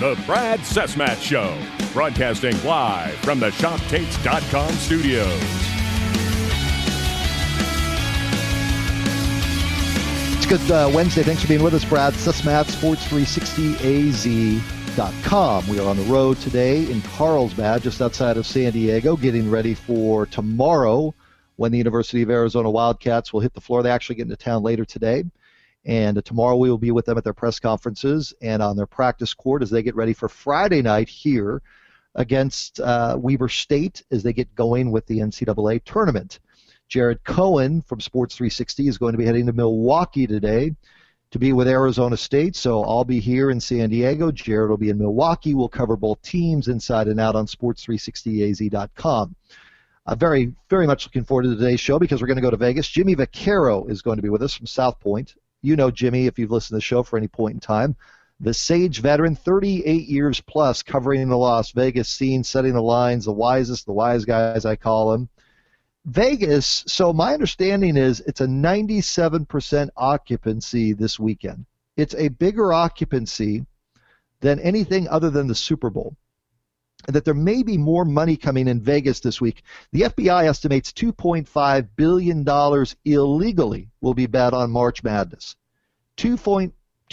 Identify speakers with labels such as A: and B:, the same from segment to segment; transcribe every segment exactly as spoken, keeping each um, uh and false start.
A: The Brad Cesmat Show, broadcasting live from the shop tapes dot com studios.
B: It's good uh, Wednesday. Thanks for being with us, Brad Cesmat, Sports three sixty A Z dot com. We are on the road today in Carlsbad, just outside of San Diego, getting ready for tomorrow when the University of Arizona Wildcats will hit the floor. They actually get into town later today. And uh, tomorrow we will be with them at their press conferences and on their practice court as they get ready for Friday night here against uh, Weber State as they get going with the N C double A tournament. Jared Cohen from Sports three sixty is going to be heading to Milwaukee today to be with Arizona State, so I'll be here in San Diego. Jared will be in Milwaukee. We'll cover both teams inside and out on Sports three sixty A Z dot com. I'm very, very much looking forward to today's show because we're going to go to Vegas. Jimmy Vaccaro is going to be with us from South Point. You know Jimmy if you've listened to the show for any point in time. The Sage veteran, thirty-eight years plus, covering the Las Vegas scene, setting the lines, the wisest, the wise guys I call him. Vegas, so my understanding is it's a ninety-seven percent occupancy this weekend. It's a bigger occupancy than anything other than the Super Bowl. And that there may be more money coming in Vegas this week. The F B I estimates two point five billion dollars illegally will be bet on March Madness. two point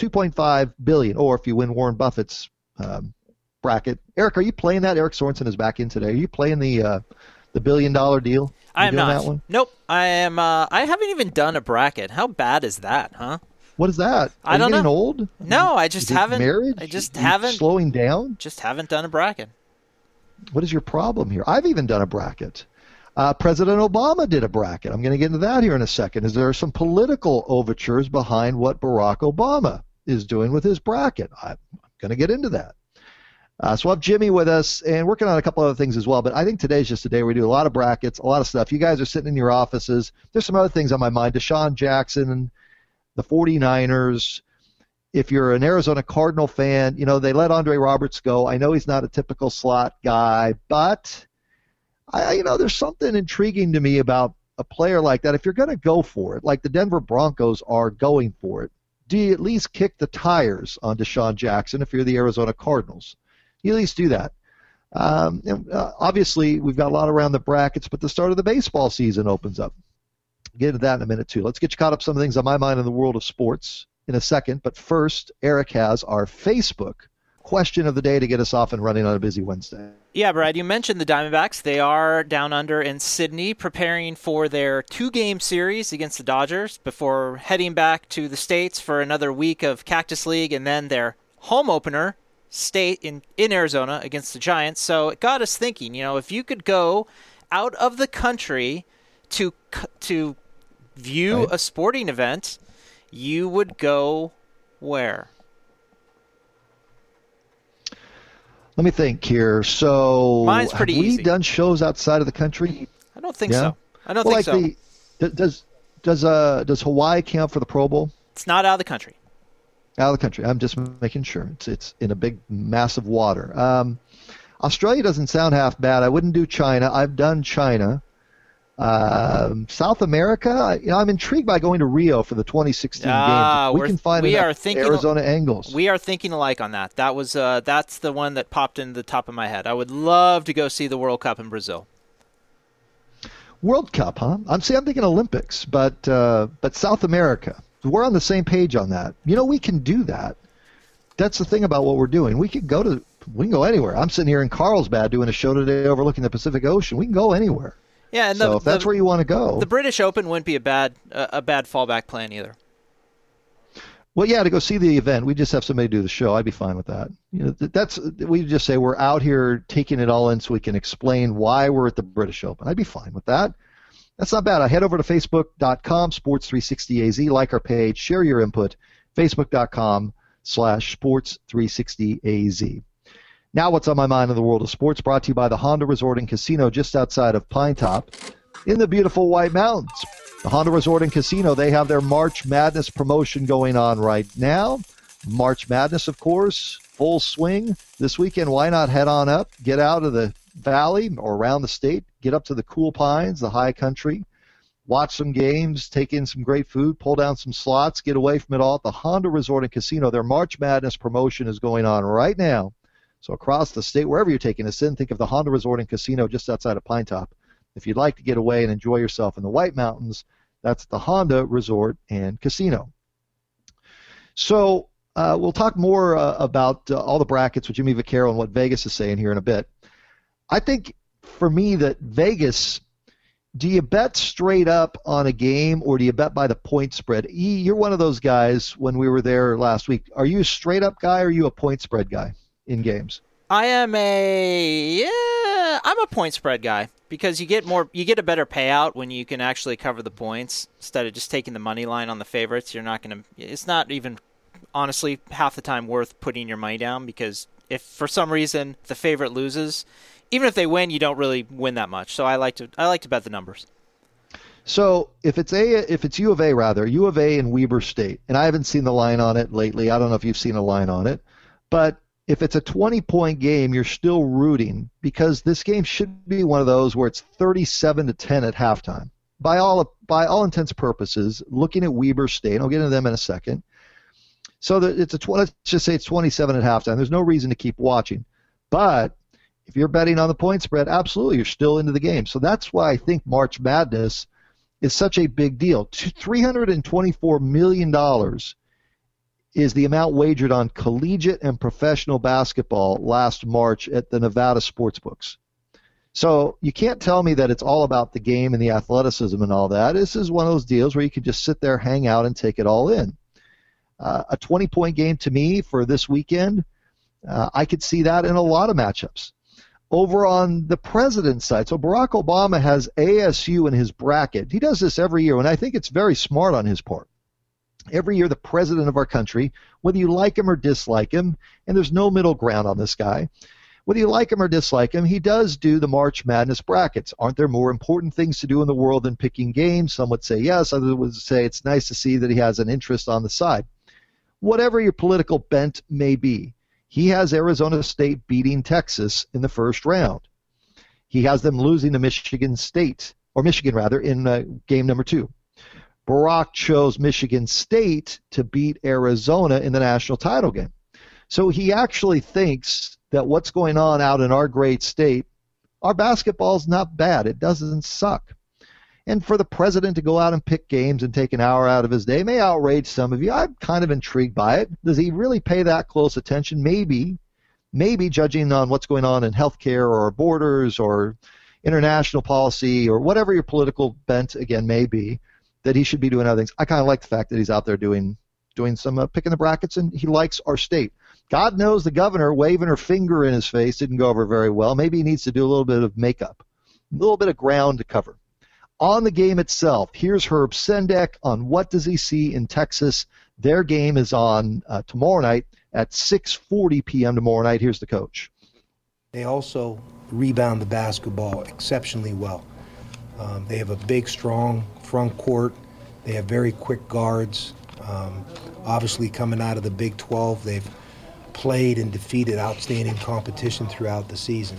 B: five billion dollars, or if you win Warren Buffett's um, bracket. Eric, are you playing that? Eric Sorensen is back in today. Are you playing the uh, the billion dollar deal?
C: I am not.
B: That one?
C: Nope. I am. Uh, I haven't even done a bracket. How bad is that, huh?
B: What is that? Are
C: I don't
B: you getting
C: know.
B: old?
C: No, I just
B: is
C: haven't.
B: Married?
C: I just
B: Are you
C: haven't.
B: Slowing down?
C: Just haven't done a bracket.
B: What is your problem here? I've even done a bracket. Uh, President Obama did a bracket. I'm going to get into that here in a second. Is there some political overtures behind what Barack Obama is doing with his bracket? I'm going to get into that. Uh, so we'll have Jimmy with us and working on a couple other things as well. But I think today's just a day where we do a lot of brackets, a lot of stuff. You guys are sitting in your offices. There's some other things on my mind. Deshaun Jackson, the forty-niners. If you're an Arizona Cardinal fan, you know, they let Andre Roberts go. I know he's not a typical slot guy, but, I, you know, there's something intriguing to me about a player like that. If you're going to go for it, like the Denver Broncos are going for it, do you at least kick the tires on Deshaun Jackson if you're the Arizona Cardinals? You at least do that. Um, and, uh, obviously, we've got a lot around the brackets, but the start of the baseball season opens up. Get into that in a minute, too. Let's get you caught up some things on my mind in the world of sports in a second, but first, Eric has our Facebook question of the day to get us off and running on a busy Wednesday.
C: Yeah, Brad, you mentioned the Diamondbacks. They are down under in Sydney preparing for their two-game series against the Dodgers before heading back to the States for another week of Cactus League and then their home opener, State in, in Arizona against the Giants. So it got us thinking, you know, if you could go out of the country to to view
B: right.
C: a sporting event, you would go where?
B: Let me think here. So,
C: mine's pretty
B: have we
C: easy.
B: done shows outside of the country?
C: I don't think
B: yeah.
C: so. I don't
B: well,
C: think
B: like
C: so.
B: The, does does uh does Hawaii count for the Pro Bowl?
C: It's not out of the country.
B: Out of the country. I'm just making sure. It's it's in a big, massive water. Um, Australia doesn't sound half bad. I wouldn't do China. I've done China. Um, South America, you know, I'm intrigued by going to Rio for the twenty sixteen
C: ah,
B: games. We can find
C: we
B: enough
C: are thinking,
B: Arizona angles.
C: We are thinking alike on that. That was uh, that's the one that popped into the top of my head. I would love to go see the World Cup in Brazil.
B: World Cup, huh? I'm see, I'm thinking Olympics, but uh, but South America. We're on the same page on that. You know, we can do that. That's the thing about what we're doing. We can go to we can go anywhere. I'm sitting here in Carlsbad doing a show today overlooking the Pacific Ocean. We can go anywhere.
C: Yeah, and
B: so
C: the,
B: if that's
C: the,
B: where you want to go,
C: the British Open wouldn't be a bad uh, a bad fallback plan either.
B: Well, yeah, to go see the event, we just have somebody do the show. I'd be fine with that. You know, that's we just say we're out here taking it all in so we can explain why we're at the British Open. I'd be fine with that. That's not bad. I head over to facebook dot com Sports three sixty A Z, like our page, share your input, facebook dot com slash Sports three sixty A Z. Now what's on my mind in the world of sports, brought to you by the Honda Resort and Casino just outside of Pine Top in the beautiful White Mountains. The Honda Resort and Casino, they have their March Madness promotion going on right now. March Madness, of course, full swing this weekend. Why not head on up, get out of the valley or around the state, get up to the cool pines, the high country, watch some games, take in some great food, pull down some slots, get away from it all at the Honda Resort and Casino. Their March Madness promotion is going on right now. So across the state, wherever you're taking us in, think of the Honda Resort and Casino just outside of Pine Top. If you'd like to get away and enjoy yourself in the White Mountains, that's the Honda Resort and Casino. So uh, we'll talk more uh, about uh, all the brackets with Jimmy Vaccaro and what Vegas is saying here in a bit. I think for me that Vegas, do you bet straight up on a game or do you bet by the point spread? E, you're one of those guys when we were there last week. Are you a straight up guy or are you a point spread guy in games?
C: I am a yeah, I'm a point spread guy because you get more you get a better payout when you can actually cover the points instead of just taking the money line on the favorites. You're not going to it's not even honestly half the time worth putting your money down because if for some reason the favorite loses, even if they win, you don't really win that much. So I like to I like to bet the numbers.
B: So if it's a if it's U of A rather, U of A and Weber State, and I haven't seen the line on it lately. I don't know if you've seen a line on it, but if it's a twenty-point game, you're still rooting because this game should be one of those where it's thirty-seven to ten at halftime. By all by all intents and purposes, looking at Weber State, I'll get into them in a second. So that it's a let's just say it's twenty-seven at halftime. There's no reason to keep watching, but if you're betting on the point spread, absolutely, you're still into the game. So that's why I think March Madness is such a big deal. three hundred twenty-four million dollars is the amount wagered on collegiate and professional basketball last March at the Nevada Sportsbooks. So you can't tell me that it's all about the game and the athleticism and all that. This is one of those deals where you can just sit there, hang out, and take it all in. Uh, a twenty-point game to me for this weekend, uh, I could see that in a lot of matchups. Over on the president's side, so Barack Obama has A S U in his bracket. He does this every year, and I think it's very smart on his part. Every year, the president of our country, whether you like him or dislike him, and there's no middle ground on this guy, whether you like him or dislike him, he does do the March Madness brackets. Aren't there more important things to do in the world than picking games? Some would say yes. Others would say it's nice to see that he has an interest on the side. Whatever your political bent may be, he has Arizona State beating Texas in the first round. He has them losing to Michigan State, or Michigan rather, in uh, game number two. Barack chose Michigan State to beat Arizona in the national title game. So he actually thinks that what's going on out in our great state, our basketball's not bad. It doesn't suck. And for the president to go out and pick games and take an hour out of his day may outrage some of you. I'm kind of intrigued by it. Does he really pay that close attention? Maybe. Maybe, judging on what's going on in healthcare or borders or international policy or whatever your political bent, again, may be, that he should be doing other things. I kind of like the fact that he's out there doing doing some uh, picking the brackets, and he likes our state. God knows the governor waving her finger in his face didn't go over very well. Maybe he needs to do a little bit of makeup, a little bit of ground to cover. On the game itself, here's Herb Sendek on what does he see in Texas. Their game is on uh, tomorrow night at six forty p.m. tomorrow night. Here's the coach.
D: They also rebound the basketball exceptionally well. Um, they have a big, strong front court. They have very quick guards. Um, obviously, coming out of the Big twelve, they've played and defeated outstanding competition throughout the season.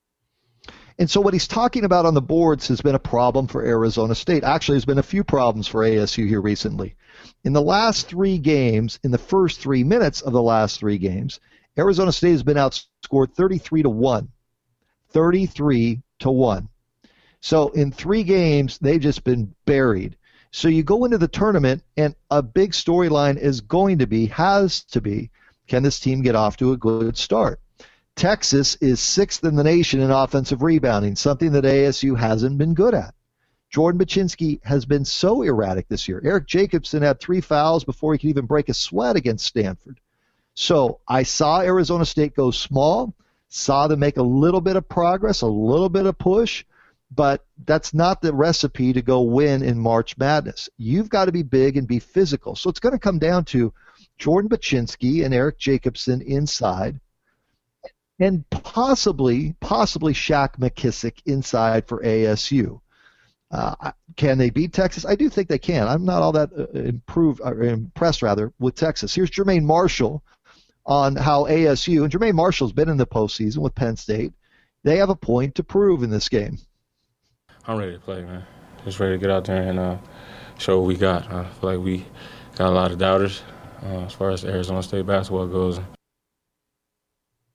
B: And so what he's talking about on the boards has been a problem for Arizona State. Actually, there's been a few problems for A S U here recently. In the last three games, in the first three minutes of the last three games, Arizona State has been outscored thirty-three to one. thirty-three to one. So in three games, they've just been buried. So you go into the tournament, and a big storyline is going to be, has to be, can this team get off to a good start? Texas is sixth in the nation in offensive rebounding, something that A S U hasn't been good at. Jordan Baczynski has been so erratic this year. Eric Jacobson had three fouls before he could even break a sweat against Stanford. So I saw Arizona State go small, saw them make a little bit of progress, a little bit of push, but that's not the recipe to go win in March Madness. You've got to be big and be physical. So it's going to come down to Jordan Baczynski and Eric Jacobson inside, and possibly, possibly Shaq McKissick inside for A S U. Uh, can they beat Texas? I do think they can. I'm not all that uh, improved, or impressed, rather, with Texas. Here's Jermaine Marshall on how A S U, and Jermaine Marshall's been in the postseason with Penn State, they have a point to prove in this game.
E: I'm ready to play, man. Just ready to get out there and uh, show what we got. I feel like we got a lot of doubters uh, as far as Arizona State basketball goes.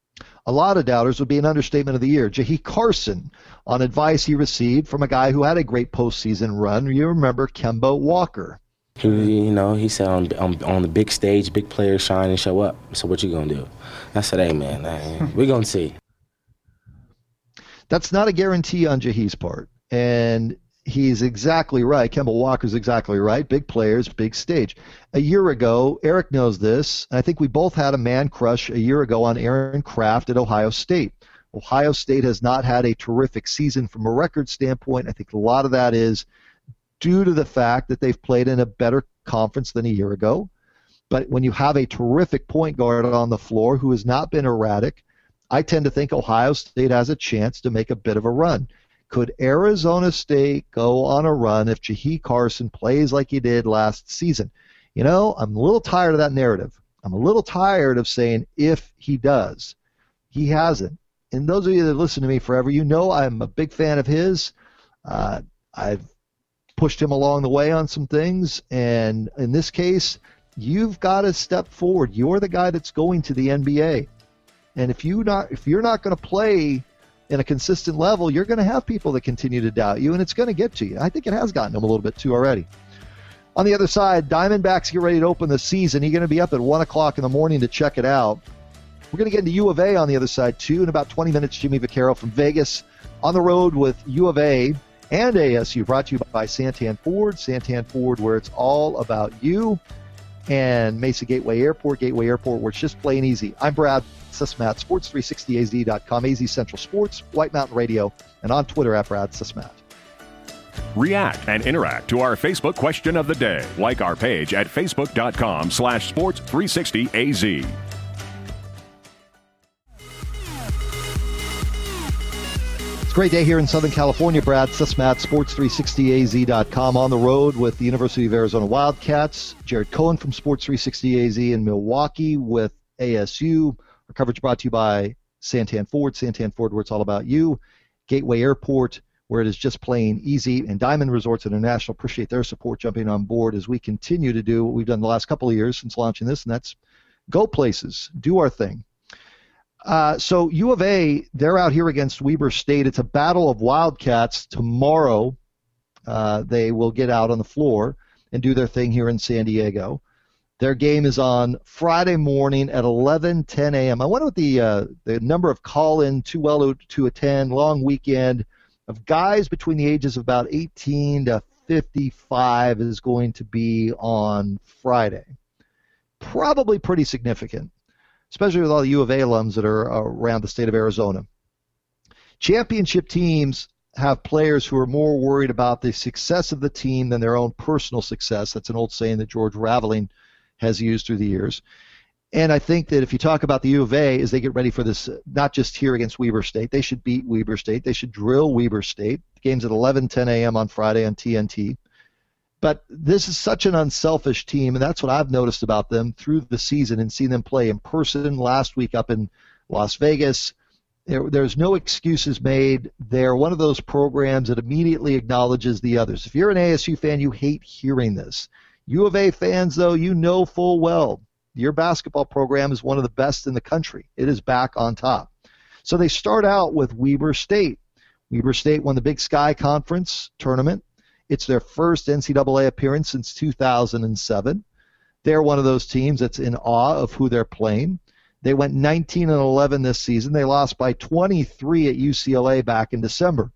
B: a lot of doubters would be an understatement of the year. Jahi Carson, on advice he received from a guy who had a great postseason run. You remember Kemba Walker.
F: He, you know, he said on, on on the big stage, big players shine and show up. So what you gonna do? I said, hey, man, man we're gonna see.
B: That's not a guarantee on Jahi's part. And he's exactly right. Kemba Walker's exactly right. Big players, big stage. A year ago, Eric knows this, and I think we both had a man crush a year ago on Aaron Kraft at Ohio State. Ohio State has not had a terrific season from a record standpoint. I think a lot of that is due to the fact that they've played in a better conference than a year ago. But when you have a terrific point guard on the floor who has not been erratic, I tend to think Ohio State has a chance to make a bit of a run. Could Arizona State go on a run if Jahi Carson plays like he did last season? You know, I'm a little tired of that narrative. I'm a little tired of saying if he does. He hasn't. And those of you that listen to me forever, you know I'm a big fan of his. Uh, I've pushed him along the way on some things, and in this case, you've got to step forward. You're the guy that's going to the N B A. And if you not if you're not going to play in a consistent level, you're going to have people that continue to doubt you, and it's going to get to you. I think it has gotten them a little bit too already. On the other side, Diamondbacks get ready to open the season. You're going to be up at one o'clock in the morning to check it out. We're going to get into U of A on the other side, too. In about twenty minutes, Jimmy Vaccaro from Vegas on the road with U of A and A S U, brought to you by Santan Ford. Santan Ford, where it's all about you. And Mesa Gateway Airport, Gateway Airport, where it's just plain easy. I'm Brad Sussmat, sports three sixty A Z dot com, A Z Central Sports, White Mountain Radio, and on Twitter at Brad Sussmat.
A: React and interact to our Facebook question of the day. Like our page at facebook.com slash sports 360AZ.
B: It's a great day here in Southern California. Brad Sussmat, sports three sixty A Z dot com, on the road with the University of Arizona Wildcats. Jared Cohen from sports three sixty A Z in Milwaukee with A S U. Our coverage brought to you by Santan Ford. Santan Ford, where it's all about you. Gateway Airport, where it is just plain easy. And Diamond Resorts International, appreciate their support jumping on board as we continue to do what we've done the last couple of years since launching this, and that's go places, do our thing. Uh, so U of A, they're out here against Weber State. It's a battle of Wildcats. Tomorrow uh, they will get out on the floor and do their thing here in San Diego. Their game is on Friday morning at eleven ten a.m. I wonder what the uh, the number of call-in, too well to attend, long weekend of guys between the ages of about eighteen to fifty-five is going to be on Friday. Probably pretty significant, especially with all the U of A alums that are around the state of Arizona. Championship teams have players who are more worried about the success of the team than their own personal success. That's an old saying that George Raveling has used through the years. And I think that if you talk about the U of A as they get ready for this, not just here against Weber State, they should beat Weber State. They should drill Weber State. The game's at eleven ten a.m. on Friday on T N T. But this is such an unselfish team, and that's what I've noticed about them through the season and seen them play in person last week up in Las Vegas. There, there's no excuses made. They're one of those programs that immediately acknowledges the others. If you're an A S U fan, you hate hearing this. U of A fans, though, you know full well your basketball program is one of the best in the country. It is back on top. So they start out with Weber State. Weber State won the Big Sky Conference tournament. It's their first N C double A appearance since two thousand seven. They're one of those teams that's in awe of who they're playing. They went nineteen and eleven this season. They lost by twenty-three at U C L A back in December.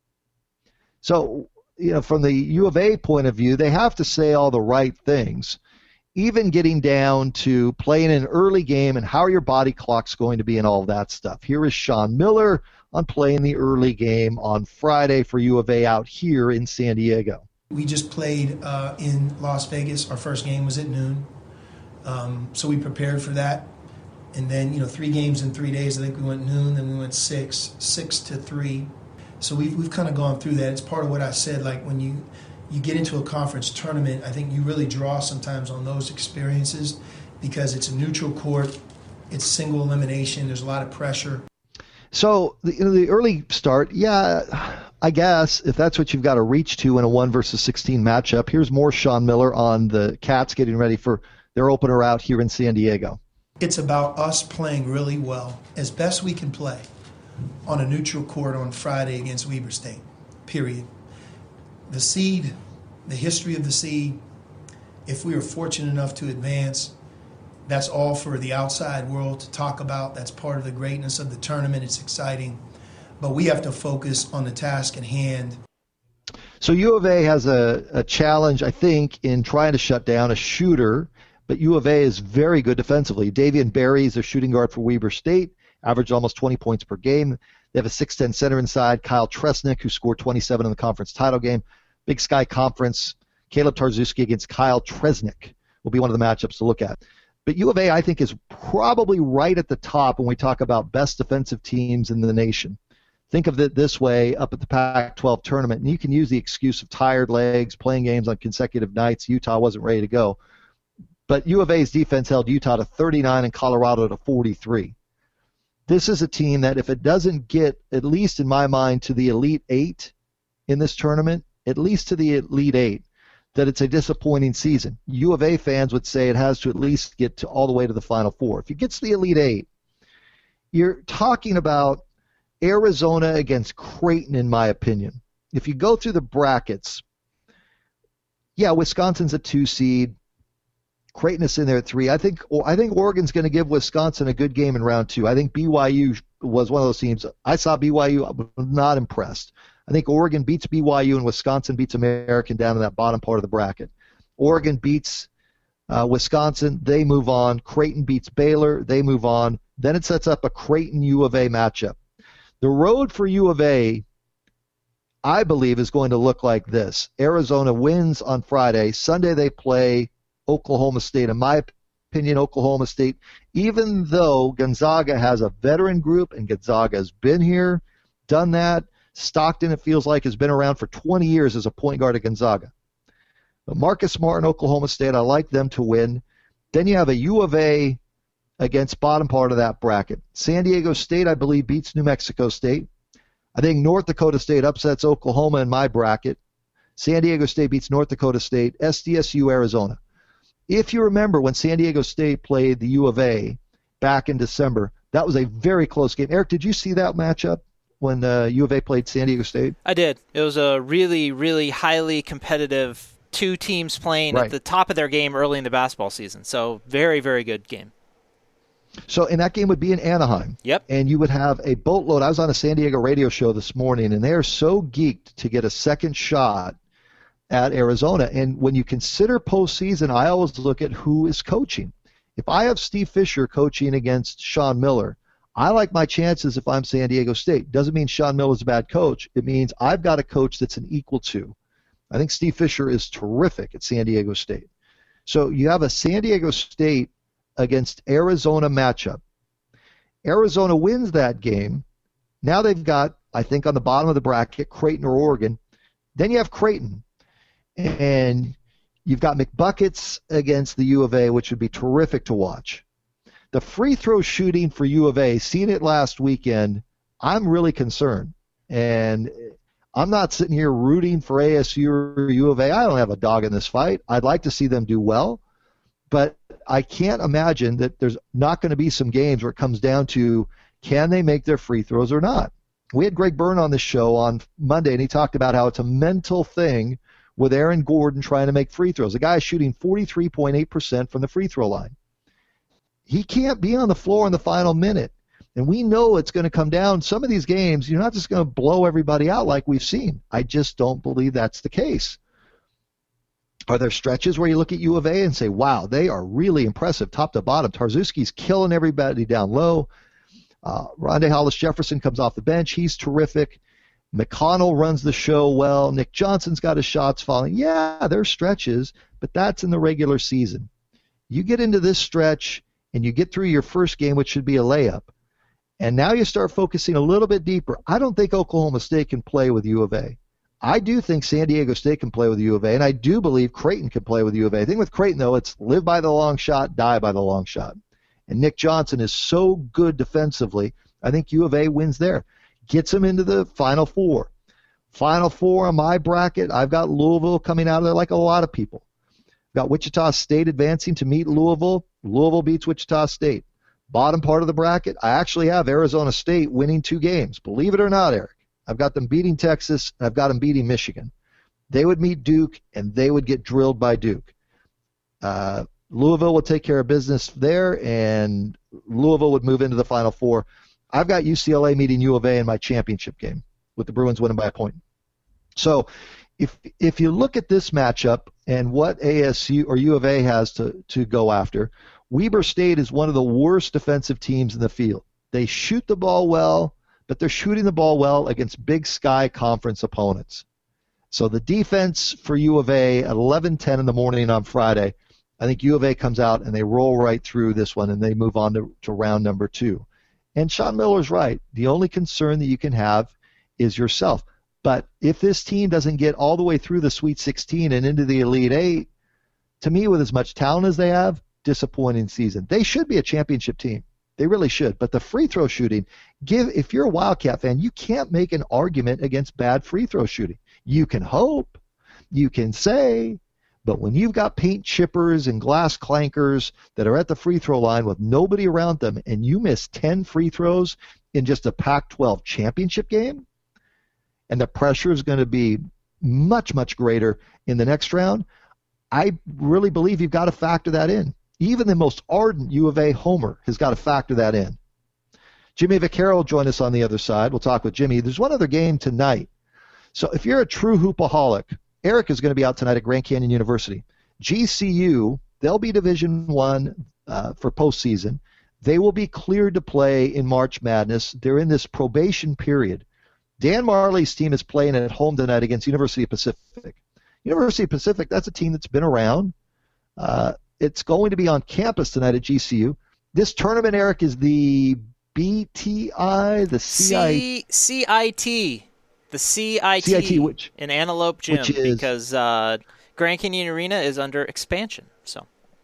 B: So, you know, from the U of A point of view, they have to say all the right things, even getting down to playing an early game and how your body clock's going to be and all of that stuff. Here is Sean Miller on playing the early game on Friday for U of A out here in San Diego.
G: We just played uh, in Las Vegas. Our first game was at noon, um, so we prepared for that. And then, you know, three games in three days. I think we went noon, then we went six, six to three. So we've we've kind of gone through that. It's part of what I said. Like when you you get into a conference tournament, I think you really draw sometimes on those experiences because it's a neutral court, it's single elimination. There's a lot of pressure.
B: So the, you know, the early start, yeah, I guess if that's what you've got to reach to in a one versus sixteen matchup. Here's more Sean Miller on the Cats getting ready for their opener out here in San Diego.
G: It's about us playing really well, as best we can play, on a neutral court on Friday against Weber State, period. The seed, the history of the seed, if we were fortunate enough to advance, that's all for the outside world to talk about. That's part of the greatness of the tournament. It's exciting. But we have to focus on the task at hand.
B: So U of A has a, a challenge, I think, in trying to shut down a shooter, but U of A is very good defensively. Davian Berry is a shooting guard for Weber State, averaged almost twenty points per game. They have a six ten center inside, Kyle Tresnick, who scored twenty-seven in the conference title game. Big Sky Conference, Caleb Tarczewski against Kyle Tresnick will be one of the matchups to look at. But U of A, I think, is probably right at the top when we talk about best defensive teams in the nation. Think of it this way up at the Pac twelve tournament, and you can use the excuse of tired legs, playing games on consecutive nights. Utah wasn't ready to go. But U of A's defense held Utah to thirty-nine and Colorado to forty-three. This is a team that if it doesn't get, at least in my mind, to the Elite Eight in this tournament, at least to the Elite Eight, that it's a disappointing season. U of A fans would say it has to at least get to all the way to the Final Four. If it gets to the Elite Eight, you're talking about Arizona against Creighton, in my opinion. If you go through the brackets, yeah, Wisconsin's a two seed. Creighton is in there at three. I think I think Oregon's going to give Wisconsin a good game in round two. I think B Y U was one of those teams. I saw B Y U. I was not impressed. I think Oregon beats B Y U and Wisconsin beats American down in that bottom part of the bracket. Oregon beats uh, Wisconsin. They move on. Creighton beats Baylor. They move on. Then it sets up a Creighton U of A matchup. The road for U of A, I believe, is going to look like this. Arizona wins on Friday. Sunday they play Oklahoma State. In my opinion, Oklahoma State, even though Gonzaga has a veteran group and Gonzaga has been here, done that, Stockton, it feels like, has been around for twenty years as a point guard at Gonzaga. But Marcus Smart and Oklahoma State, I like them to win. Then you have a U of A against bottom part of that bracket. San Diego State, I believe, beats New Mexico State. I think North Dakota State upsets Oklahoma in my bracket. San Diego State beats North Dakota State. S D S U, Arizona. If you remember when San Diego State played the U of A back in December, that was a very close game. Eric, did you see that matchup when uh, U of A played San Diego State?
C: I did. It was a really, really highly competitive two teams playing
B: right
C: at the top of their game early in the basketball season. So very, very good game.
B: So, and that game would be in Anaheim.
C: Yep.
B: And you would have a boatload. I was on a San Diego radio show this morning, and they are so geeked to get a second shot at Arizona. And when you consider postseason, I always look at who is coaching. If I have Steve Fisher coaching against Sean Miller, I like my chances if I'm San Diego State. Doesn't mean Sean Miller's a bad coach. It means I've got a coach that's an equal to. I think Steve Fisher is terrific at San Diego State. So you have a San Diego State against Arizona matchup. Arizona wins that game. Now they've got, I think, on the bottom of the bracket, Creighton or Oregon. Then you have Creighton. And you've got McBuckets against the U of A, which would be terrific to watch. The free throw shooting for U of A, seen it last weekend, I'm really concerned. And I'm not sitting here rooting for A S U or U of A. I don't have a dog in this fight. I'd like to see them do well. But I can't imagine that there's not going to be some games where it comes down to can they make their free throws or not. We had Greg Byrne on the show on Monday, and he talked about how it's a mental thing with Aaron Gordon trying to make free throws. The guy is shooting forty-three point eight percent from the free throw line. He can't be on the floor in the final minute. And we know it's going to come down. Some of these games, you're not just going to blow everybody out like we've seen. I just don't believe that's the case. Are there stretches where you look at U of A and say, wow, they are really impressive top to bottom? Tarczewski's killing everybody down low. Uh, Rondae Hollis-Jefferson comes off the bench. He's terrific. McConnell runs the show well. Nick Johnson's got his shots falling. Yeah, there's stretches, but that's in the regular season. You get into this stretch and you get through your first game, which should be a layup, and now you start focusing a little bit deeper. I don't think Oklahoma State can play with U of A. I do think San Diego State can play with U of A, and I do believe Creighton can play with U of A. I think with Creighton, though, it's live by the long shot, die by the long shot. And Nick Johnson is so good defensively, I think U of A wins there. Gets them into the Final Four. Final Four on my bracket, I've got Louisville coming out of there like a lot of people. Got Wichita State advancing to meet Louisville. Louisville beats Wichita State. Bottom part of the bracket, I actually have Arizona State winning two games. Believe it or not, Eric. I've got them beating Texas, and I've got them beating Michigan. They would meet Duke, and they would get drilled by Duke. Uh, Louisville would take care of business there, and Louisville would move into the Final Four. I've got U C L A meeting U of A in my championship game, with the Bruins winning by a point. So if if you look at this matchup and what A S U or U of A has to, to go after, Weber State is one of the worst defensive teams in the field. They shoot the ball well, but they're shooting the ball well against Big Sky Conference opponents. So the defense for U of A at eleven ten in the morning on Friday, I think U of A comes out and they roll right through this one and they move on to, to round number two. And Sean Miller's right. The only concern that you can have is yourself. But if this team doesn't get all the way through the Sweet sixteen and into the Elite Eight, to me, with as much talent as they have, disappointing season. They should be a championship team. They really should. But the free throw shooting, give if you're a Wildcat fan, you can't make an argument against bad free throw shooting. You can hope, you can say, but when you've got paint chippers and glass clankers that are at the free throw line with nobody around them and you miss ten free throws in just a Pac twelve championship game, and the pressure is going to be much, much greater in the next round, I really believe you've got to factor that in. Even the most ardent U of A homer has got to factor that in. Jimmy Vaccaro will join us on the other side. We'll talk with Jimmy. There's one other game tonight. So if you're a true hoopaholic, Eric is going to be out tonight at Grand Canyon University. G C U, they'll be Division One uh, for postseason. They will be cleared to play in March Madness. They're in this probation period. Dan Marley's team is playing at home tonight against University of Pacific. University of Pacific, that's a team that's been around. Uh, it's going to be on campus tonight at G C U. This tournament, Eric, is the B T I, the C I T.
C: C- CIT. The C I T,
B: C I T which,
C: in Antelope Gym,
B: which is,
C: because uh, Grand Canyon Arena is under expansion. So,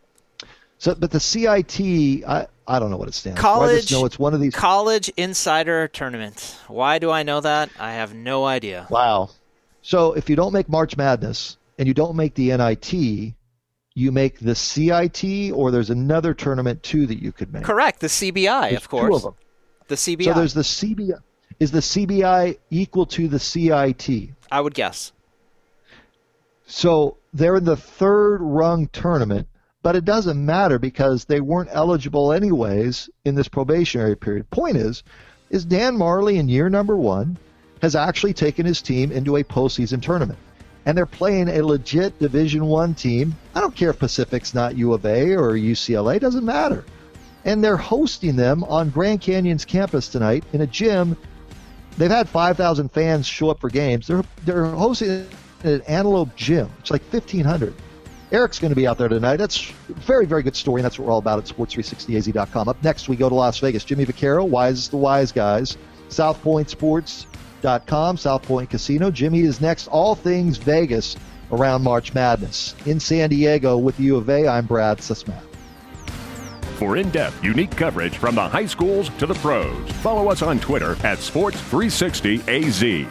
B: so but the C I T, I, I don't know what it stands
C: college,
B: for. I just know it's one of these.
C: College Insider Tournament. Why do I know that? I have no idea.
B: Wow. So if you don't make March Madness and you don't make the N I T, you make the C I T, or there's another tournament too that you could make.
C: Correct. The C B I,
B: there's
C: of course.
B: Two of them.
C: The C B I.
B: So there's the C B I. Is the C B I equal to the C I T?
C: I would guess.
B: So they're in the third rung tournament, but it doesn't matter because they weren't eligible anyways in this probationary period. Point is, is Dan Marley in year number one has actually taken his team into a postseason tournament. And they're playing a legit Division One team. I don't care if Pacific's not U of A or U C L A, doesn't matter. And they're hosting them on Grand Canyon's campus tonight in a gym. They've had five thousand fans show up for games. They're they're hosting it at Antelope Gym. It's like fifteen hundred. Eric's going to be out there tonight. That's a very, very good story, and that's what we're all about at sports three sixty A Z dot com. Up next, we go to Las Vegas. Jimmy Vaccaro, Wise the Wise Guys, South Point Sports dot com, South Point Casino. Jimmy is next. All things Vegas around March Madness. In San Diego with the U of A, I'm Brad Sussman.
A: For in-depth, unique coverage from the high schools to the pros, follow us on Twitter at sports three sixty A Z.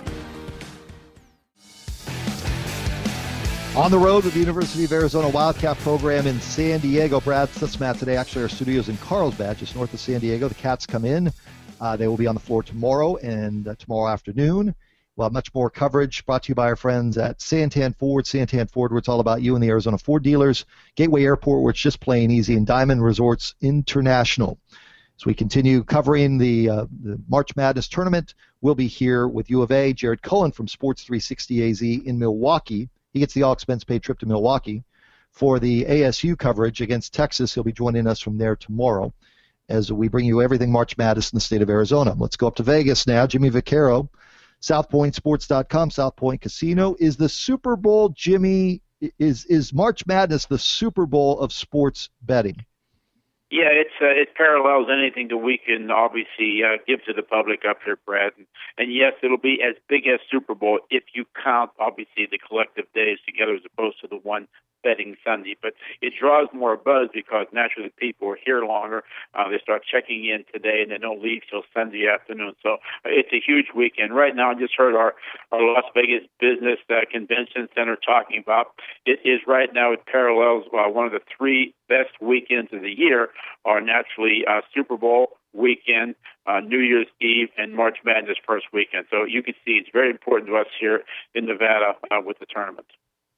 B: On the road with the University of Arizona Wildcat program in San Diego. Brad Sussman today. Actually, our studios in Carlsbad, just north of San Diego. The Cats come in. Uh, they will be on the floor tomorrow and uh, tomorrow afternoon. We'll have much more coverage brought to you by our friends at Santan Ford. Santan Ford, where it's all about you and the Arizona Ford dealers. Gateway Airport, where it's just plain easy. And Diamond Resorts International. As we continue covering the, uh, the March Madness tournament, we'll be here with U of A. Jared Cohen from Sports three sixty A Z in Milwaukee. He gets the all-expense-paid trip to Milwaukee for the A S U coverage against Texas. He'll be joining us from there tomorrow as we bring you everything March Madness in the state of Arizona. Let's go up to Vegas now. Jimmy Vaccaro, South Point Sports dot com, South Point Casino. Is the Super Bowl, Jimmy, is is March Madness the Super Bowl of sports betting?
H: Yeah, it's uh, it parallels anything that we can obviously uh, give to the public up here, Brad. And, and yes, it'll be as big as Super Bowl if you count, obviously, the collective days together as opposed to the one betting Sunday. But it draws more buzz because naturally people are here longer. Uh, they start checking in today and they don't leave till Sunday afternoon. So uh, it's a huge weekend. Right now, I just heard our, our Las Vegas Business uh, Convention Center talking about it is right now, it parallels uh, one of the three best weekends of the year are naturally uh, Super Bowl weekend, uh, New Year's Eve, and March Madness first weekend. So you can see it's very important to us here in Nevada uh, with the tournament.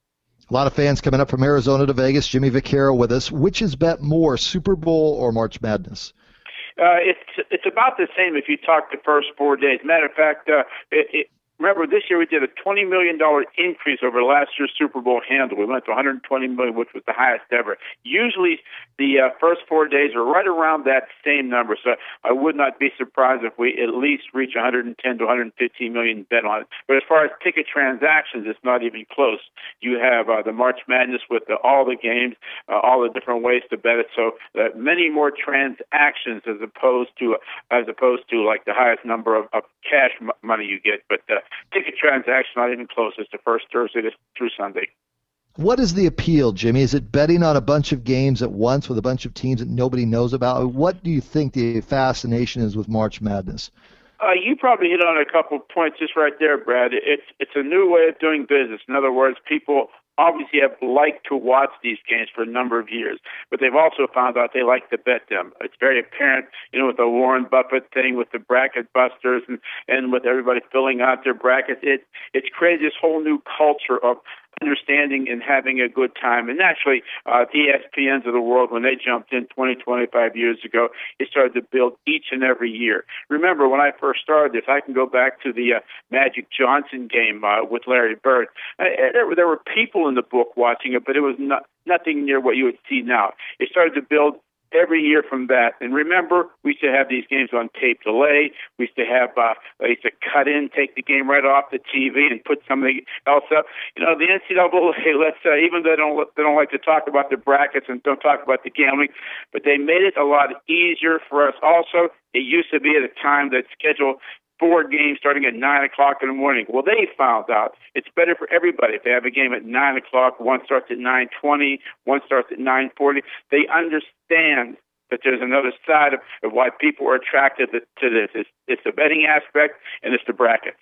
B: A lot of fans coming up from Arizona to Vegas. Jimmy Vaccaro with us. Which is bet more, Super Bowl or March Madness?
H: Uh, it's it's about the same if you talk the first four days. Matter of fact, uh, it, it, remember this year we did a twenty million dollars increase over last year's Super Bowl handle. We went to one hundred twenty million dollars, which was the highest ever. Usually the uh, first four days are right around that same number, so I would not be surprised if we at least reach one hundred ten to one hundred fifteen million bet on it. But as far as ticket transactions, it's not even close. You have uh, the March Madness with the, all the games, uh, all the different ways to bet it, so uh, many more transactions as opposed to as opposed to like the highest number of, of cash m- money you get. But uh, ticket transactions not even close. It's the first Thursday to, through Sunday.
B: What is the appeal, Jimmy? Is it betting on a bunch of games at once with a bunch of teams that nobody knows about? What do you think the fascination is with March Madness?
H: Uh, you probably hit on a couple of points just right there, Brad. It's it's a new way of doing business. In other words, people obviously have liked to watch these games for a number of years, but they've also found out they like to bet them. It's very apparent, you know, with the Warren Buffett thing, with the bracket busters, and, and with everybody filling out their brackets. It, it's created this whole new culture of understanding and having a good time. And naturally, uh, the E S P Ns of the world, when they jumped in twenty, twenty-five years ago, it started to build each and every year. Remember, when I first started this, I can go back to the uh, Magic Johnson game uh, with Larry Bird. Uh, there, there were people in the book watching it, but it was not, nothing near what you would see now. It started to build every year from that. And remember, we used to have these games on tape delay. We used to have, uh, they used to cut in, take the game right off the T V and put something else up. You know, the N C double A, let's uh, even though they don't, they don't like to talk about the brackets and don't talk about the gambling, but they made it a lot easier for us also. It used to be at a time that scheduled four games starting at nine o'clock in the morning. Well, they found out it's better for everybody if they have a game at nine o'clock, one starts at nine twenty, one starts at nine forty. They understand that there's another side of, of why people are attracted to this. It's, it's the betting aspect, and it's the brackets.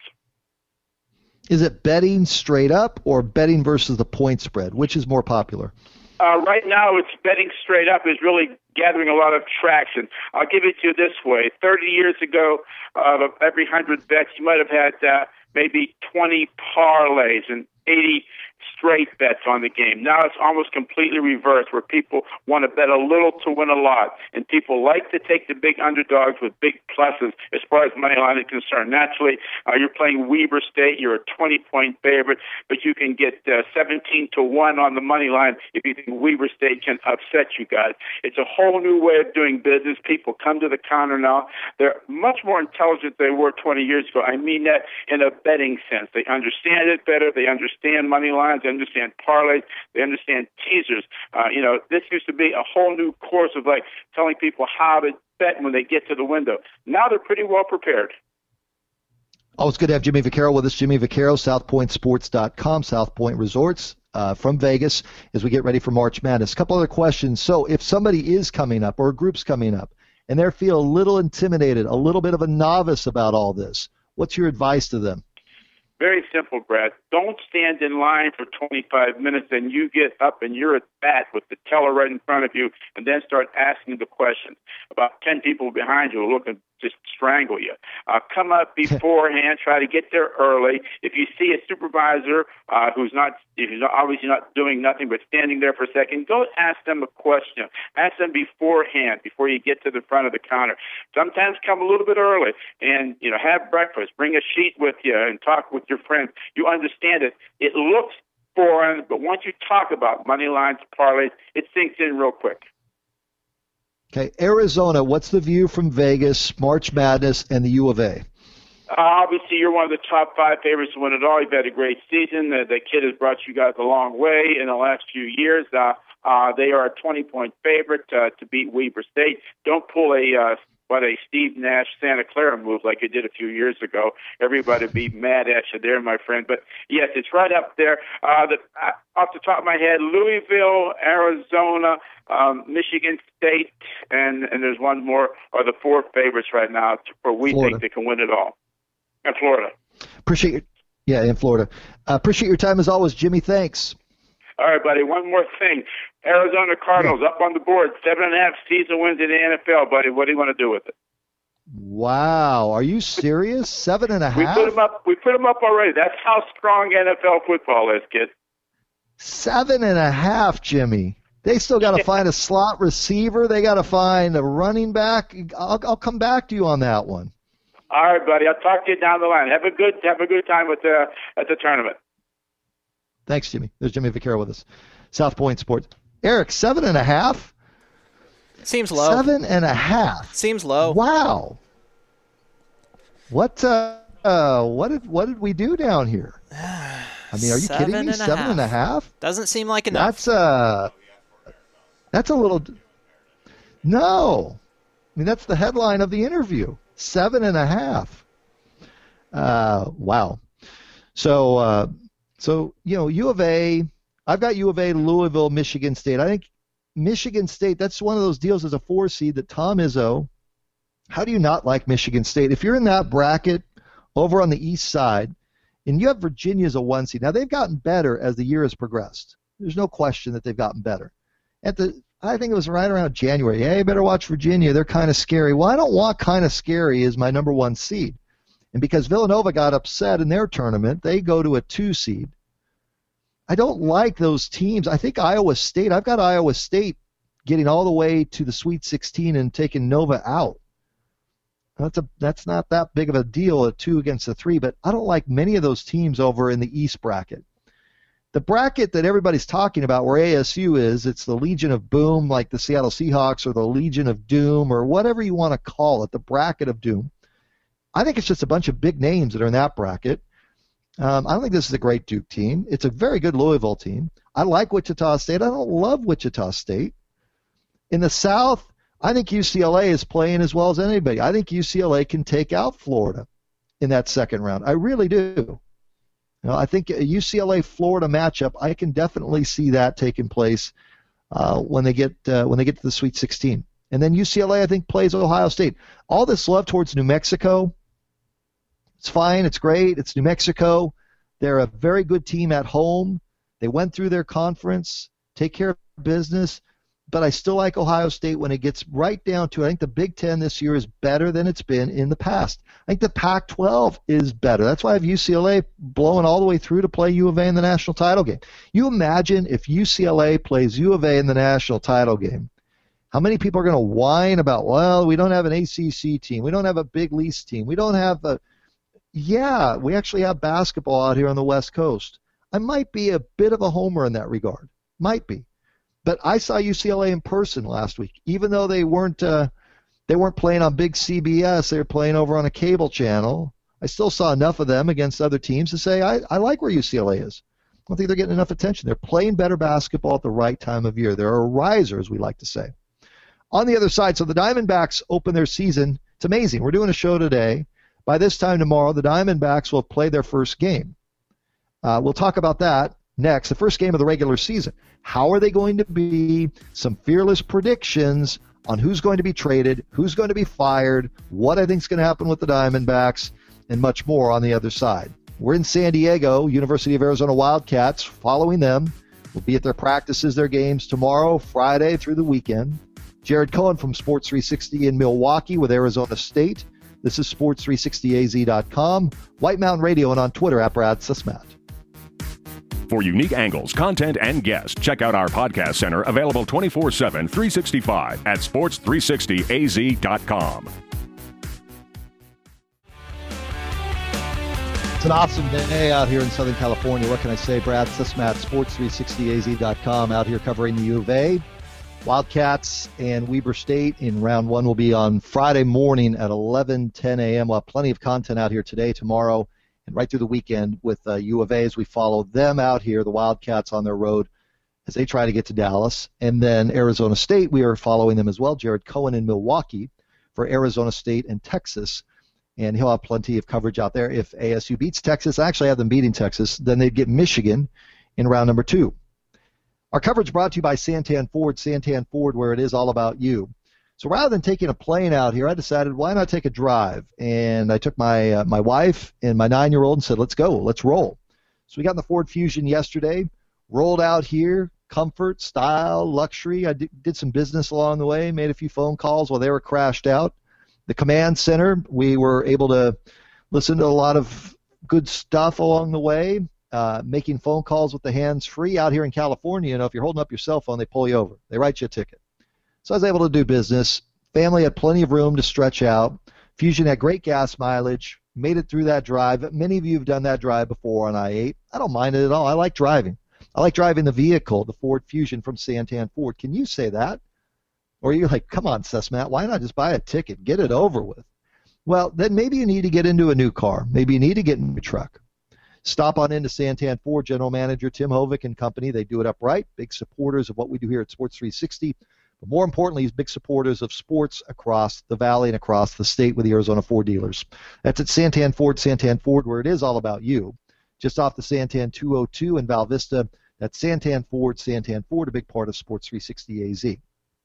B: Is it betting straight up or betting versus the point spread? Which is more popular?
H: Uh, right now, it's betting straight up is really gathering a lot of traction. I'll give it to you this way. thirty years ago, uh, of every one hundred bets, you might have had uh, maybe twenty parlays and eighty straight bets on the game. Now it's almost completely reversed, where people want to bet a little to win a lot, and people like to take the big underdogs with big pluses as far as money line is concerned. Naturally, uh, you're playing Weber State, you're a twenty-point favorite, but you can get uh, seventeen to one on the money line if you think Weber State can upset you guys. It's a whole new way of doing business. People come to the counter now. They're much more intelligent than they were twenty years ago. I mean that in a betting sense. They understand it better. They understand money lines. They understand parlays. They understand teasers. Uh, you know, this used to be a whole new course of like telling people how to bet when they get to the window. Now they're pretty well prepared.
B: Always good to have Jimmy Vaccaro with us. Jimmy Vaccaro, south point sports dot com, South Point Resorts uh, from Vegas as we get ready for March Madness. A couple other questions. So if somebody is coming up or a group's coming up and they feel a little intimidated, a little bit of a novice about all this, what's your advice to them?
H: Very simple, Brad. Don't stand in line for twenty-five minutes and you get up and you're at bat with the teller right in front of you and then start asking the questions. About ten people behind you are looking to just strangle you. Uh, come up beforehand. Try to get there early. If you see a supervisor uh, who's not, who's obviously not doing nothing but standing there for a second, go ask them a question. Ask them beforehand, before you get to the front of the counter. Sometimes come a little bit early and, you know, have breakfast. Bring a sheet with you and talk with your friends. You understand it. It looks foreign, but once you talk about money lines, parlays, it sinks in real quick.
B: Okay, Arizona, what's the view from Vegas, March Madness, and the U of A?
H: Uh, obviously, you're one of the top five favorites to win it all. You've had a great season. The, the kid has brought you guys a long way in the last few years. Uh, uh, they are a twenty-point favorite uh, to beat Weber State. Don't pull a uh, what a Steve Nash Santa Clara move like you did a few years ago. Everybody would be mad at you there, my friend. But, yes, it's right up there. Uh, the, uh, off the top of my head, Louisville, Arizona, um, Michigan State, and, and there's one more, are the four favorites right now where we
B: Florida.
H: think they can win it all. And Florida.
B: Appreciate your, yeah, in Florida. Uh, appreciate your time as always, Jimmy. Thanks.
H: All right, buddy. One more thing. Arizona Cardinals up on the board, seven and a half season wins in the N F L, buddy. What do you want to do with it?
B: Wow, are you serious? Seven and a half?
H: We put them up. We put them up already. That's how strong N F L football is, kid.
B: Seven and a half, Jimmy. They still got to find a slot receiver. They got to find a running back. I'll, I'll come back to you on that one.
H: All right, buddy. I'll talk to you down the line. Have a good have a good time with the at the tournament.
B: Thanks, Jimmy. There's Jimmy Vaccaro with us. South Point Sports. Eric, seven and a half?
C: Seems low.
B: Seven and a half.
C: Seems low.
B: Wow. What uh, uh what did what did we do down here? I mean, are you
C: Seven
B: kidding me?
C: and a
B: Seven
C: half.
B: and a half?
C: Doesn't seem like enough.
B: That's uh that's a little no. I mean, that's the headline of the interview. Seven and a half. Uh wow. So uh so you know, U of A, I've got U of A, Louisville, Michigan State. I think Michigan State, that's one of those deals as a four seed that Tom Izzo, how do you not like Michigan State? If you're in that bracket over on the east side, and you have Virginia as a one seed. Now, they've gotten better as the year has progressed. There's no question that they've gotten better. At the, I think it was right around January. Hey, you better watch Virginia. They're kind of scary. Well, I don't want kind of scary as my number one seed. And because Villanova got upset in their tournament, they go to a two seed. I don't like those teams. I think Iowa State, I've got Iowa State getting all the way to the Sweet sixteen and taking Nova out. That's a that's not that big of a deal, a two against a three, but I don't like many of those teams over in the East bracket. The bracket that everybody's talking about where A S U is, it's the Legion of Boom, like the Seattle Seahawks, or the Legion of Doom, or whatever you want to call it, the bracket of doom. I think it's just a bunch of big names that are in that bracket. Um, I don't think this is a great Duke team. It's a very good Louisville team. I like Wichita State. I don't love Wichita State. In the South, I think U C L A is playing as well as anybody. I think U C L A can take out Florida in that second round. I really do. You know, I think a U C L A-Florida matchup, I can definitely see that taking place uh, when they get uh, when they get to the Sweet sixteen. And then U C L A, I think, plays Ohio State. All this love towards New Mexico, it's fine. It's great. It's New Mexico. They're a very good team at home. They went through their conference, take care of business. But I still like Ohio State when it gets right down to it. I think the Big Ten this year is better than it's been in the past. I think the Pac twelve is better. That's why I have U C L A blowing all the way through to play U of A in the national title game. You imagine if U C L A plays U of A in the national title game, how many people are going to whine about, well, we don't have an A C C team. We don't have a Big East team. We don't have a – yeah, we actually have basketball out here on the West Coast. I might be a bit of a homer in that regard. Might be. But I saw U C L A in person last week. Even though they weren't uh, they weren't playing on big C B S, they were playing over on a cable channel. I still saw enough of them against other teams to say I, I like where U C L A is. I don't think they're getting enough attention. They're playing better basketball at the right time of year. They're a riser, as we like to say. On the other side, so the Diamondbacks open their season. It's amazing. We're doing a show today. By this time tomorrow, the Diamondbacks will play their first game. Uh, we'll talk about that next, the first game of the regular season. How are they going to be? Some fearless predictions on who's going to be traded, who's going to be fired, what I think is going to happen with the Diamondbacks, and much more on the other side. We're in San Diego, University of Arizona Wildcats, following them. We'll be at their practices, their games tomorrow, Friday through the weekend. Jared Cohen from Sports three sixty in Milwaukee with Arizona State. This is Sports three sixty A Z dot com, White Mountain Radio, and on Twitter at Brad Sussmat.
A: For unique angles, content, and guests, check out our podcast center, available twenty-four seven, three sixty-five at sports three sixty A Z dot com.
B: It's an awesome day out here in Southern California. What can I say? Brad Sussmat, Sports three sixty A Z dot com, out here covering the U of A. Wildcats and Weber State in round one will be on Friday morning at eleven ten a.m. We'll have plenty of content out here today, tomorrow, and right through the weekend with uh, U of A as we follow them out here, the Wildcats on their road as they try to get to Dallas. And then Arizona State, we are following them as well. Jared Cohen in Milwaukee for Arizona State and Texas. And he'll have plenty of coverage out there. If A S U beats Texas, I actually have them beating Texas, then they'd get Michigan in round number two. Our coverage brought to you by Santan Ford, Santan Ford, where it is all about you. So rather than taking a plane out here, I decided, why not take a drive? And I took my uh, my wife and my nine-year-old and said, let's go, let's roll. So we got in the Ford Fusion yesterday, rolled out here, comfort, style, luxury. I did, did some business along the way, made a few phone calls while they were crashed out. The command center, we were able to listen to a lot of good stuff along the way, uh, making phone calls with the hands-free. Out here in California, you know, if you're holding up your cell phone, they pull you over. They write you a ticket. So I was able to do business. Family had plenty of room to stretch out. Fusion had great gas mileage, made it through that drive. Many of you have done that drive before on I eight. I don't mind it at all. I like driving. I like driving the vehicle, the Ford Fusion from Santan Ford. Can you say that? Or you're like, come on, Sesmat, why not just buy a ticket, get it over with? Well, then maybe you need to get into a new car. Maybe you need to get into a truck. Stop on into Santan Ford, General Manager Tim Hovick and company. They do it upright, big supporters of what we do here at Sports three sixty. But more importantly, he's big supporters of sports across the valley and across the state with the Arizona Ford dealers. That's at Santan Ford, Santan Ford, where it is all about you. Just off the Santan two oh two in Val Vista. That's Santan Ford, Santan Ford, a big part of Sports three sixty A Z.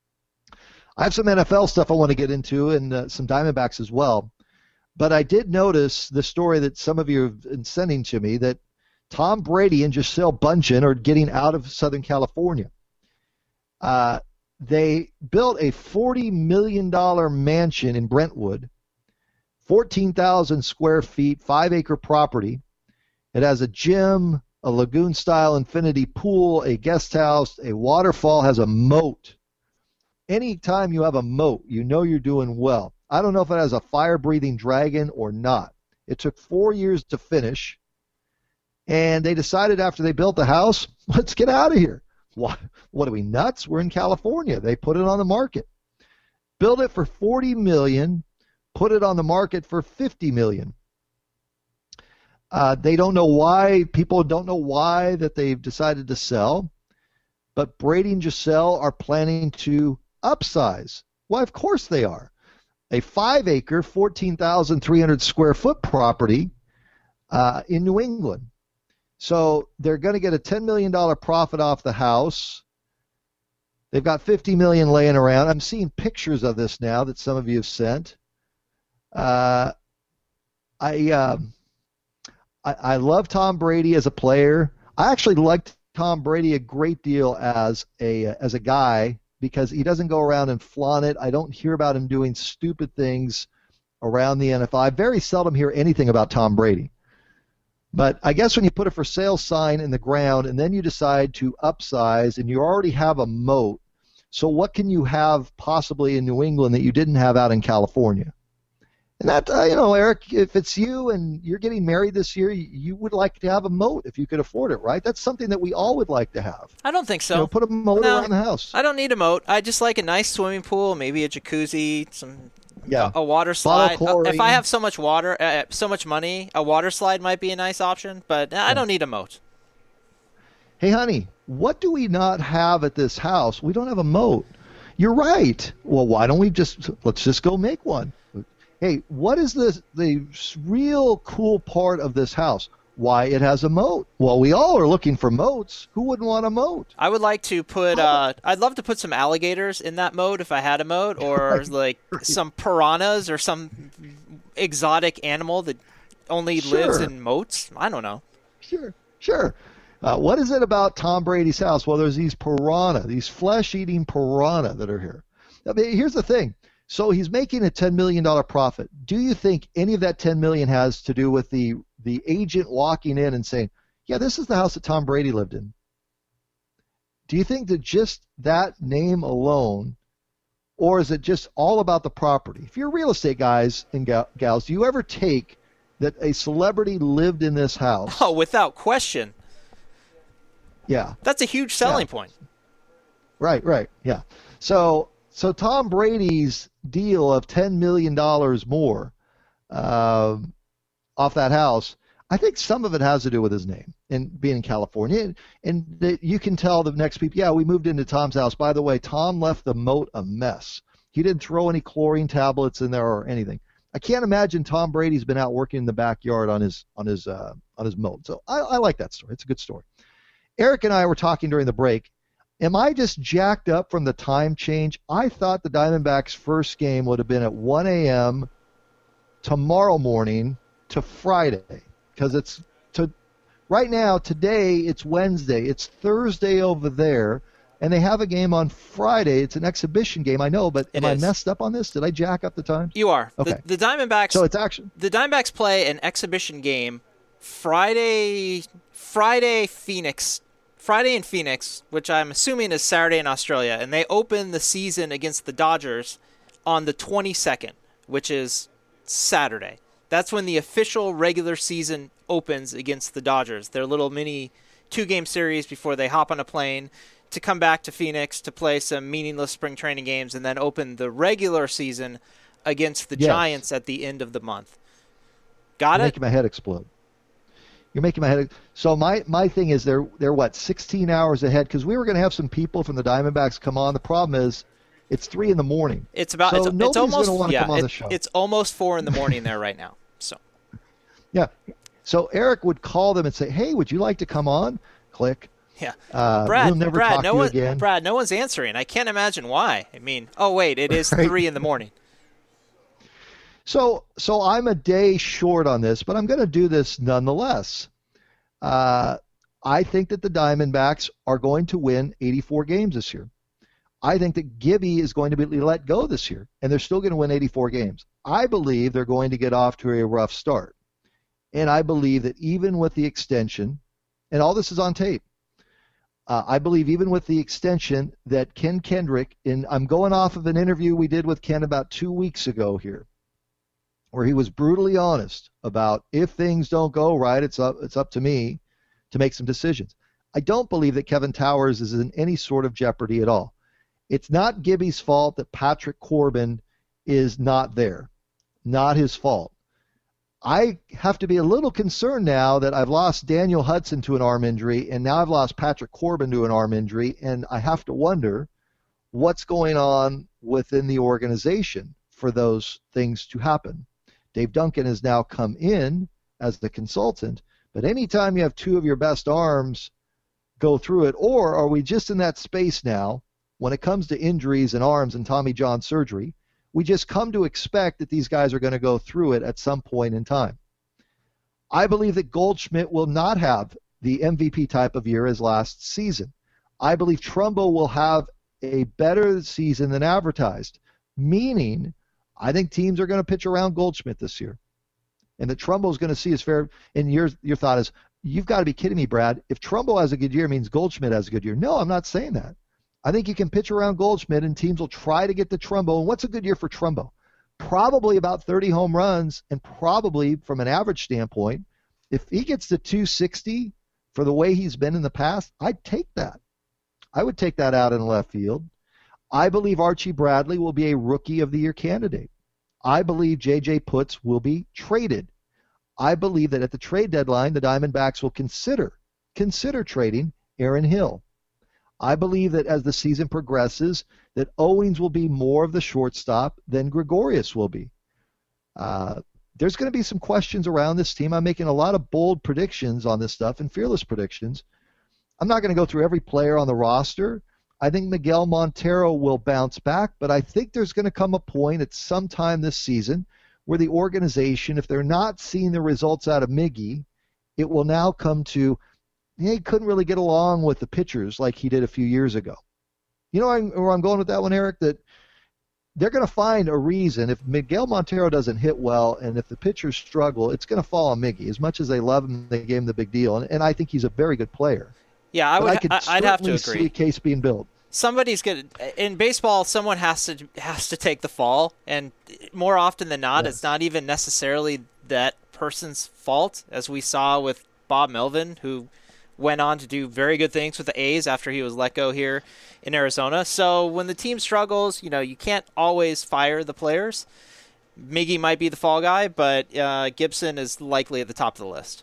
B: I have some N F L stuff I want to get into and uh, some Diamondbacks as well. But I did notice the story that some of you have been sending to me that Tom Brady and Gisele Bundchen are getting out of Southern California. Uh, they built a forty million dollars mansion in Brentwood, fourteen thousand square feet, five-acre property. It has a gym, a lagoon-style infinity pool, a guest house, a waterfall, has a moat. Anytime you have a moat, you know you're doing well. I don't know if it has a fire-breathing dragon or not. It took four years to finish, and they decided after they built the house, let's get out of here. What, what are we, nuts? We're in California. They put it on the market. Built it for forty million dollars, put it on the market for fifty million dollars. Uh, they don't know why, people don't know why that they've decided to sell, but Brady and Gisele are planning to upsize. Well, of course they are. A five-acre, fourteen thousand three hundred square foot property uh, in New England. So they're going to get a ten million dollars profit off the house. They've got fifty million dollars laying around. I'm seeing pictures of this now that some of you have sent. Uh, I, uh, I I love Tom Brady as a player. I actually liked Tom Brady a great deal as a as a guy because he doesn't go around and flaunt it. I don't hear about him doing stupid things around the N F L. I very seldom hear anything about Tom Brady. But I guess when you put a for sale sign in the ground and then you decide to upsize and you already have a moat, so what can you have possibly in New England that you didn't have out in California? And that, uh, you know, Eric, if it's you and you're getting married this year, you would like to have a moat if you could afford it, right? That's something that we all would like to have.
C: I don't think so.
B: You know, put a moat
C: no,
B: around the house.
C: I don't need a moat. I just like a nice swimming pool, maybe a jacuzzi, some
B: yeah.
C: a water slide. If I have so much water, uh, so much money, a water slide might be a nice option, but I don't need a moat.
B: Hey, honey, what do we not have at this house? We don't have a moat. You're right. Well, why don't we just, let's just go make one. Hey, what is the the real cool part of this house? Why it has a moat. Well, we all are looking for moats. Who wouldn't want a moat?
C: I would like to put, uh, I'd love to put some alligators in that moat if I had a moat, or right, like right. some piranhas or some exotic animal that only sure. lives in moats. I don't know.
B: Sure, sure. Uh, what is it about Tom Brady's house? Well, there's these piranha, these flesh-eating piranha that are here. I mean, here's the thing. So he's making a ten million dollars profit. Do you think any of that ten million dollars has to do with the the agent walking in and saying, yeah, this is the house that Tom Brady lived in? Do you think that just that name alone, or is it just all about the property? If you're real estate guys and gal- gals, do you ever take that a celebrity lived in this house?
C: Oh, without question.
B: Yeah.
C: That's a huge selling
B: yeah.
C: point.
B: Right, right, yeah. So so Tom Brady's deal of ten million dollars more uh, off that house, I think some of it has to do with his name and being in California. And, and that you can tell the next people, yeah, we moved into Tom's house. By the way, Tom left the moat a mess. He didn't throw any chlorine tablets in there or anything. I can't imagine Tom Brady's been out working in the backyard on his on his uh, on his moat. So I, I like that story. It's a good story. Eric and I were talking during the break. Am I just jacked up from the time change? I thought the Diamondbacks' first game would have been at one a.m. tomorrow morning to Friday, because it's to right now, today, it's Wednesday. It's Thursday over there, and they have a game on Friday. It's an exhibition game, I know, but
C: It
B: am
C: is.
B: I messed up on this? Did I jack up the time?
C: You are.
B: Okay.
C: The, the Diamondbacks.
B: So it's actually
C: the Diamondbacks play an exhibition game Friday. Friday Phoenix. Friday in Phoenix, which I'm assuming is Saturday in Australia, and they open the season against the Dodgers on the twenty-second, which is Saturday. That's when the official regular season opens against the Dodgers. Their little mini two-game series before they hop on a plane to come back to Phoenix to play some meaningless spring training games and then open the regular season against the
B: Yes.
C: Giants at the end of the month. Got
B: You're
C: it?
B: making my head explode. You're making my head. So my, my thing is they're they're what sixteen hours ahead because we were going to have some people from the Diamondbacks come on. The problem is it's three in the morning.
C: It's about
B: so
C: it's,
B: nobody's
C: it's almost
B: going to want to
C: yeah,
B: come on
C: it-
B: the show.
C: it's almost four in the morning there right now. So
B: Yeah. So Eric would call them and say, "Hey, would you like to come on?" Click.
C: yeah,
B: Uh,
C: Brad,
B: we'll never
C: Brad,
B: talk
C: no
B: to you
C: one,
B: again.
C: Brad, no one's answering. I can't imagine why. I mean, oh wait, it is
B: Right.
C: three in the morning.
B: So so I'm a day short on this, but I'm going to do this nonetheless. Uh, I think that the Diamondbacks are going to win eighty-four games this year. I think that Gibby is going to be let go this year, and they're still going to win eighty-four games. I believe they're going to get off to a rough start. And I believe that even with the extension, and all this is on tape, uh, I believe even with the extension that Ken Kendrick, and I'm going off of an interview we did with Ken about two weeks ago here, where he was brutally honest about if things don't go right, it's up, it's up to me to make some decisions. I don't believe that Kevin Towers is in any sort of jeopardy at all. It's not Gibby's fault that Patrick Corbin is not there. Not his fault. I have to be a little concerned now that I've lost Daniel Hudson to an arm injury, and now I've lost Patrick Corbin to an arm injury, and I have to wonder what's going on within the organization for those things to happen. Dave Duncan has now come in as the consultant, but anytime you have two of your best arms go through it, or are we just in that space now when it comes to injuries and arms and Tommy John surgery, we just come to expect that these guys are going to go through it at some point in time. I believe that Goldschmidt will not have the M V P type of year as last season. I believe Trumbo will have a better season than advertised, meaning I think teams are going to pitch around Goldschmidt this year. And that Trumbo is going to see his fair. And your your thought is, you've got to be kidding me, Brad. If Trumbo has a good year, it means Goldschmidt has a good year. No, I'm not saying that. I think you can pitch around Goldschmidt, and teams will try to get to Trumbo. And what's a good year for Trumbo? Probably about thirty home runs, and probably from an average standpoint, if he gets to two sixty for the way he's been in the past, I'd take that. I would take that out in left field. I believe Archie Bradley will be a Rookie of the Year candidate. I believe J J Putz will be traded. I believe that at the trade deadline, the Diamondbacks will consider consider trading Aaron Hill. I believe that as the season progresses, that Owings will be more of the shortstop than Gregorius will be. Uh, there's going to be some questions around this team. I'm making a lot of bold predictions on this stuff and fearless predictions. I'm not going to go through every player on the roster. I think Miguel Montero will bounce back, but I think there's going to come a point at some time this season where the organization, if they're not seeing the results out of Miggy, it will now come to, he couldn't really get along with the pitchers like he did a few years ago. You know where I'm going with that one, Eric? That they're going to find a reason. If Miguel Montero doesn't hit well and if the pitchers struggle, it's going to fall on Miggy. As much as they love him, they gave him the big deal. And, and I think he's a very good player.
C: Yeah, I
B: But
C: would.
B: I could
C: I, I'd have to
B: certainly
C: agree.
B: see a case being built.
C: Somebody's gonna in baseball. Someone has to has to take the fall, and more often than not,
B: Yeah.
C: it's not even necessarily that person's fault, as we saw with Bob Melvin, who went on to do very good things with the A's after he was let go here in Arizona. So when the team struggles, you know, you can't always fire the players. Miggy might be the fall guy, but uh, Gibson is likely at the top of the list.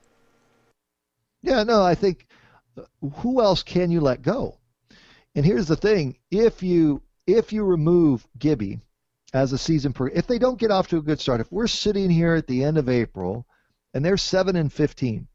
B: Yeah, no, I think who else can you let go? And here's the thing: if you if you remove Gibby as a season per, if they don't get off to a good start, if we're sitting here at the end of April and they're seven and fifteen,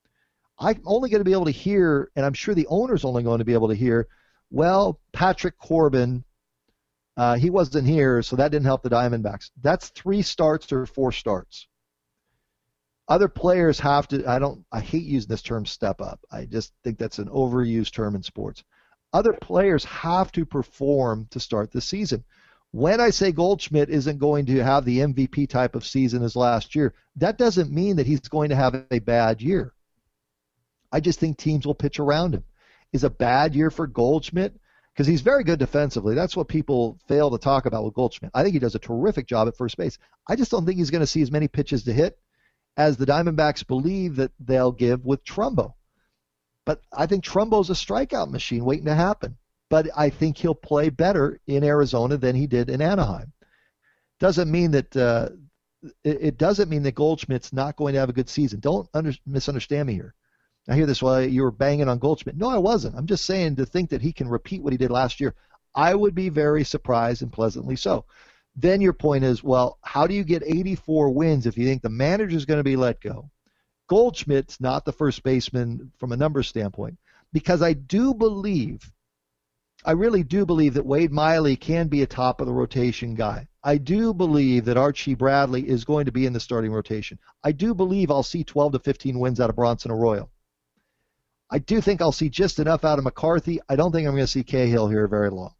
B: I'm only going to be able to hear, and I'm sure the owner's only going to be able to hear, well, Patrick Corbin, uh, he wasn't here, so that didn't help the Diamondbacks. That's three starts or four starts. Other players have to, I don't, I hate using this term step up. I just think that's an overused term in sports. Other players have to perform to start the season. When I say Goldschmidt isn't going to have the M V P type of season as last year, that doesn't mean that he's going to have a bad year. I just think teams will pitch around him. Is a bad year for Goldschmidt? Because he's very good defensively. That's what people fail to talk about with Goldschmidt. I think he does a terrific job at first base. I just don't think he's going to see as many pitches to hit as the Diamondbacks believe that they'll give with Trumbo. But I think Trumbo's a strikeout machine waiting to happen. But I think he'll play better in Arizona than he did in Anaheim. Doesn't mean that uh, it, it doesn't mean that Goldschmidt's not going to have a good season. Don't under, misunderstand me here. I hear this while you were banging on Goldschmidt. No, I wasn't. I'm just saying to think that he can repeat what he did last year. I would be very surprised and pleasantly so. Then your point is, well, how do you get eighty-four wins if you think the manager's going to be let go? Goldschmidt's not the first baseman from a numbers standpoint, because I do believe, I really do believe that Wade Miley can be a top of the rotation guy. I do believe that Archie Bradley is going to be in the starting rotation. I do believe I'll see twelve to fifteen wins out of Bronson Arroyo. I do think I'll see just enough out of McCarthy. I don't think I'm going to see Cahill here very long.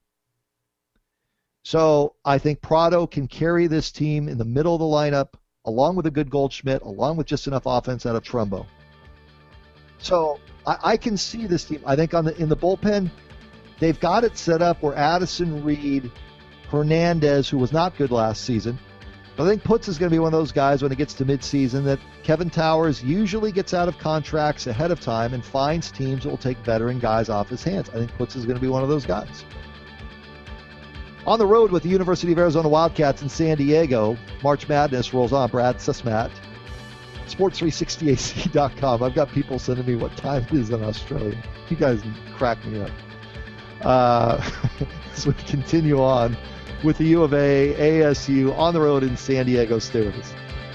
B: So I think Prado can carry this team in the middle of the lineup, along with a good Goldschmidt, along with just enough offense out of Trumbo. So I, I can see this team. I think on the in the bullpen, they've got it set up where Addison, Reed, Hernandez, who was not good last season, but I think Putz is going to be one of those guys when it gets to midseason that Kevin Towers usually gets out of contracts ahead of time and finds teams that will take veteran guys off his hands. I think Putz is going to be one of those guys. On the road with the University of Arizona Wildcats in San Diego, March Madness rolls on. Brad Susmat, sports three sixty A C dot com. I've got people sending me what time it is in Australia. You guys crack me up. Uh, as we continue on with the U of A, A S U on the road in San Diego. Stay with us.